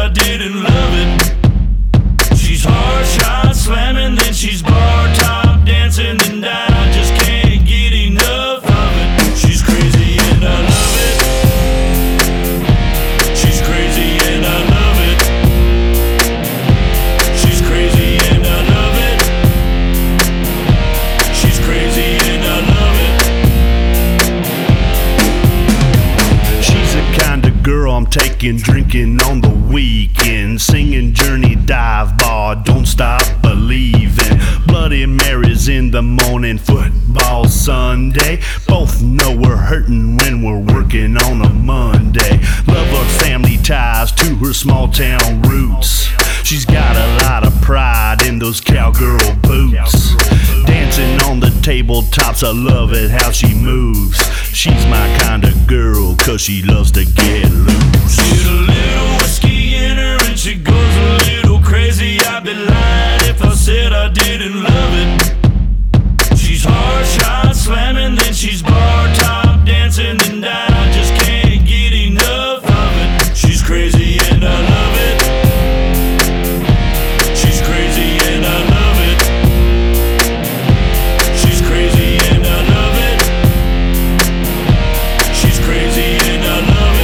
I didn't love it. She's hard shot slamming, then she's bar top dancing, and I just can't get enough of it. She's crazy and I love it. She's crazy and I love it. She's crazy and I love it. She's crazy and I love it. She's the kind of girl I'm taking drinking on the weekend, singing Journey Dive Bar, Don't Stop Believing, Bloody Marys in the morning, football Sunday. Both know we're hurting when we're working on a Monday. Love her family ties to her small town roots. She's got a lot of pride in those cowgirl boots. Dancing on the tabletops, I love it how she moves. She's my kind of girl, cause she loves to get loose. Get a little whiskey in her and she goes a little crazy. I'd be lying if I said I didn't love it. She's hard shot slamming, then she's bar top dancing, and I just can't get enough of it. She's crazy and I love it. She's crazy and I love it. She's crazy and I love it. She's crazy and I love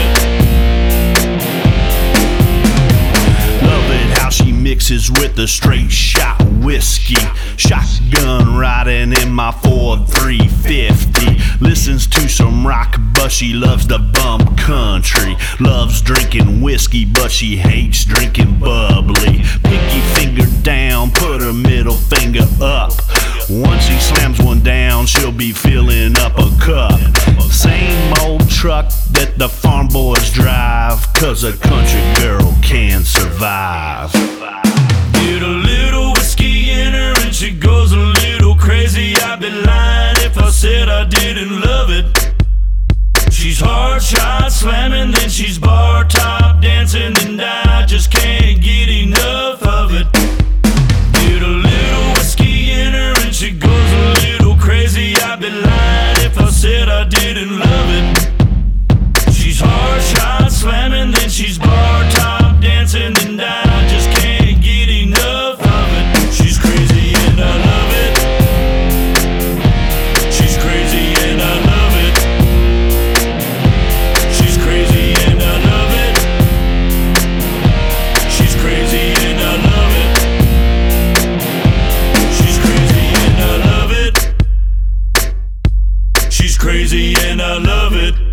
it. Love it how she mixes with the straight shot whiskey. Shotgun riding in my Ford 350. Listens to some rock, but she loves the bump country. Loves drinking whiskey, but she hates drinking bubbly. Pinky finger down, put her middle finger up. Once she slams one down, she'll be filling up a cup. Same old truck that the farm boys drive, cause a country girl can survive. Get a little whiskey in her and she goes a little crazy. I'd be lying if I said I didn't love it. She's hard shot slamming, then she's bar top dancing, and I just can't get enough of it. Get a little whiskey in her and she goes a little crazy. I'd be lying if I said I didn't love it. She's hard shot slamming, then she's bar top dancing, and I just can't get enough of it. She's crazy and I love it. She's crazy and I love it. She's crazy and I love it. She's crazy and I love it. She's crazy and I love it. She's crazy and I love it.